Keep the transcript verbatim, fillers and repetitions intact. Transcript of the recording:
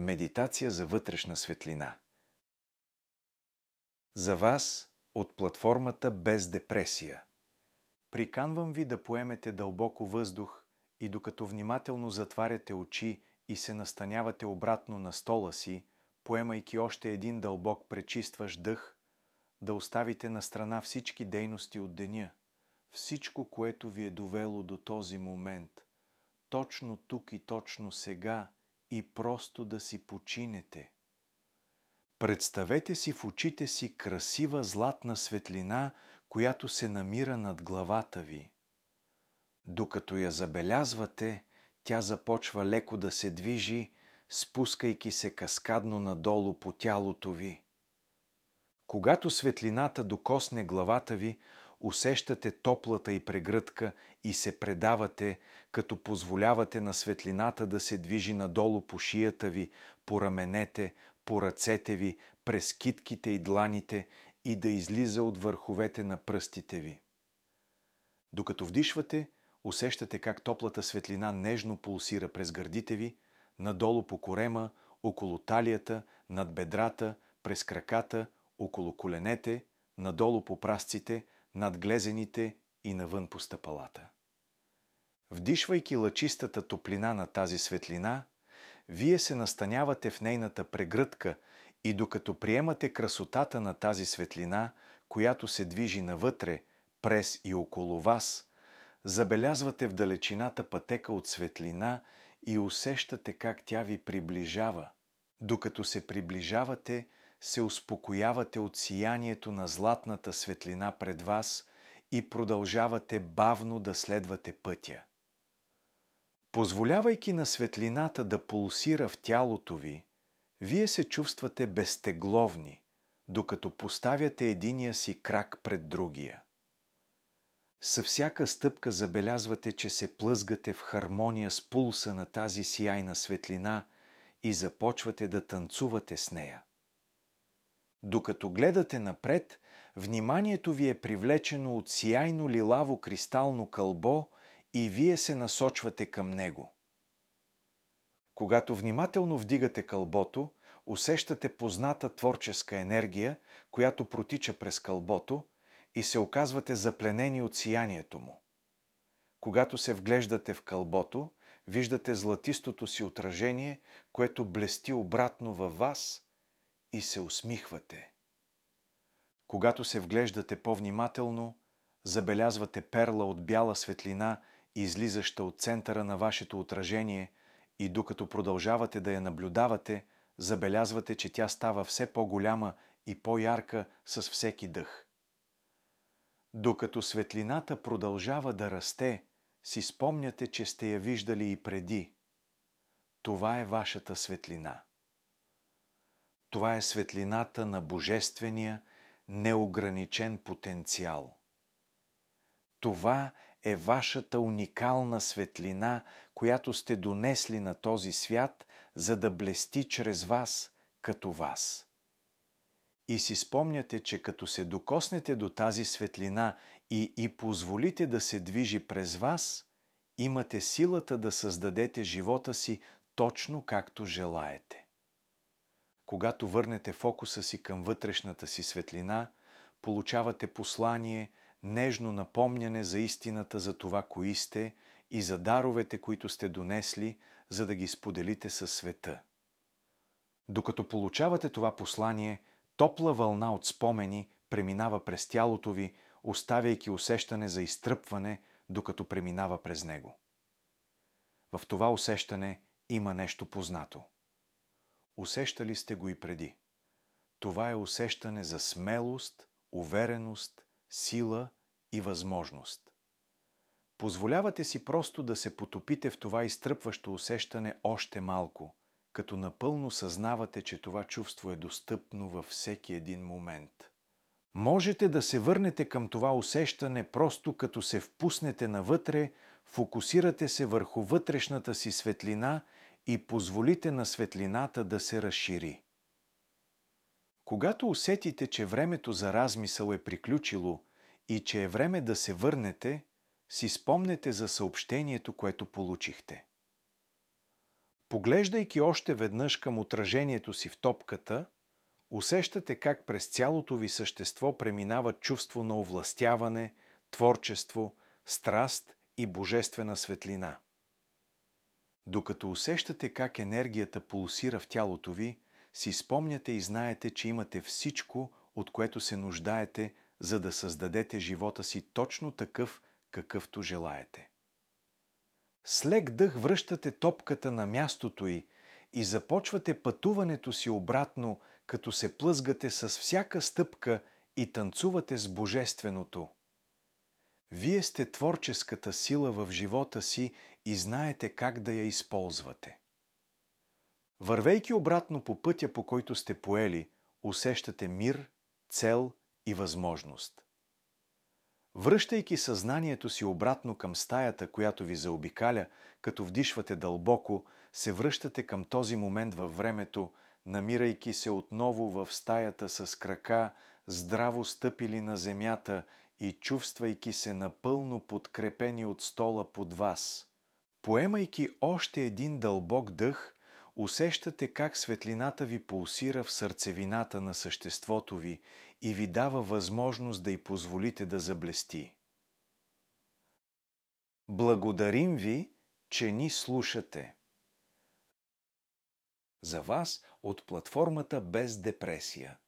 Медитация за вътрешна светлина. За вас от платформата Без депресия. Приканвам ви да поемете дълбоко въздух и докато внимателно затваряте очи и се настанявате обратно на стола си, поемайки още един дълбок пречистващ дъх, да оставите на страна всички дейности от деня, всичко, което ви е довело до този момент, точно тук и точно сега, и просто да си починете. Представете си в очите си красива златна светлина, която се намира над главата ви. Докато я забелязвате, тя започва леко да се движи, спускайки се каскадно надолу по тялото ви. Когато светлината докосне главата ви, усещате топлата й прегръдка и се предавате, като позволявате на светлината да се движи надолу по шията ви, по раменете, по ръцете ви, през китките и дланите и да излиза от върховете на пръстите ви. Докато вдишвате, усещате как топлата светлина нежно пулсира през гърдите ви, надолу по корема, около талията, над бедрата, през краката, около коленете, надолу по прасците, над глезените и навън по стъпалата. Вдишвайки лъчистата топлина на тази светлина, вие се настанявате в нейната прегръдка и докато приемате красотата на тази светлина, която се движи навътре, през и около вас, забелязвате в далечината пътека от светлина и усещате как тя ви приближава. Докато се приближавате, се успокоявате от сиянието на златната светлина пред вас и продължавате бавно да следвате пътя. Позволявайки на светлината да пулсира в тялото ви, вие се чувствате безтегловни, докато поставяте единия си крак пред другия. Със всяка стъпка забелязвате, че се плъзгате в хармония с пулса на тази сияйна светлина и започвате да танцувате с нея. Докато гледате напред, вниманието ви е привлечено от сияйно лилаво кристално кълбо и вие се насочвате към него. Когато внимателно вдигате кълбото, усещате позната творческа енергия, която протича през кълбото и се оказвате запленени от сиянието му. Когато се вглеждате в кълбото, виждате златистото си отражение, което блести обратно във вас и се усмихвате. Когато се вглеждате по-внимателно, забелязвате перла от бяла светлина, излизаща от центъра на вашето отражение и докато продължавате да я наблюдавате, забелязвате, че тя става все по-голяма и по-ярка с всеки дъх. Докато светлината продължава да расте, си спомняте, че сте я виждали и преди. Това е вашата светлина. Това е светлината на божествения, неограничен потенциал. Това е вашата уникална светлина, която сте донесли на този свят, за да блести чрез вас, като вас. И си спомняте, че като се докоснете до тази светлина и, и позволите да се движи през вас, имате силата да създадете живота си точно както желаете. Когато върнете фокуса си към вътрешната си светлина, получавате послание, нежно напомняне за истината за това, кои сте и за даровете, които сте донесли, за да ги споделите със света. Докато получавате това послание, топла вълна от спомени преминава през тялото ви, оставяйки усещане за изтръпване, докато преминава през него. В това усещане има нещо познато. Усещали сте го и преди. Това е усещане за смелост, увереност, сила и възможност. Позволявате си просто да се потопите в това изтръпващо усещане още малко, като напълно съзнавате, че това чувство е достъпно във всеки един момент. Можете да се върнете към това усещане просто като се впуснете навътре, фокусирате се върху вътрешната си светлина и позволите на светлината да се разшири. Когато усетите, че времето за размисъл е приключило и че е време да се върнете, си спомнете за съобщението, което получихте. Поглеждайки още веднъж към отражението си в топката, усещате как през цялото ви същество преминава чувство на овластяване, творчество, страст и божествена светлина. Докато усещате как енергията пулсира в тялото ви, си спомняте и знаете, че имате всичко, от което се нуждаете, за да създадете живота си точно такъв, какъвто желаете. С лек дъх връщате топката на мястото й и започвате пътуването си обратно, като се плъзгате с всяка стъпка и танцувате с Божественото. Вие сте творческата сила в живота си и знаете как да я използвате. Вървейки обратно по пътя, по който сте поели, усещате мир, цел и възможност. Връщайки съзнанието си обратно към стаята, която ви заобикаля, като вдишвате дълбоко, се връщате към този момент във времето, намирайки се отново в стаята с крака, здраво стъпили на земята и чувствайки се напълно подкрепени от стола под вас. Поемайки още един дълбок дъх, усещате как светлината ви пулсира в сърцевината на съществото ви и ви дава възможност да й позволите да заблести. Благодарим ви, че ни слушате. За вас от платформата Без депресия.